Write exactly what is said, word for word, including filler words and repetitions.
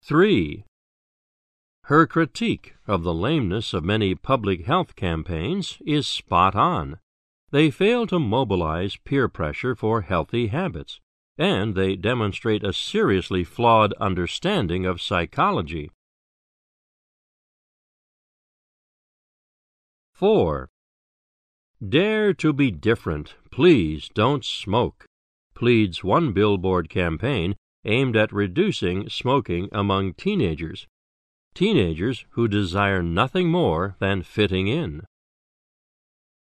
three. Her critique of the lameness of many public health campaigns is spot on. They fail to mobilize peer pressure for healthy habits, and they demonstrate a seriously flawed understanding of psychology. four. Dare to be different. Please don't smoke, pleads one billboard campaign aimed at reducing smoking among teenagers. Teenagers who desire nothing more than fitting in.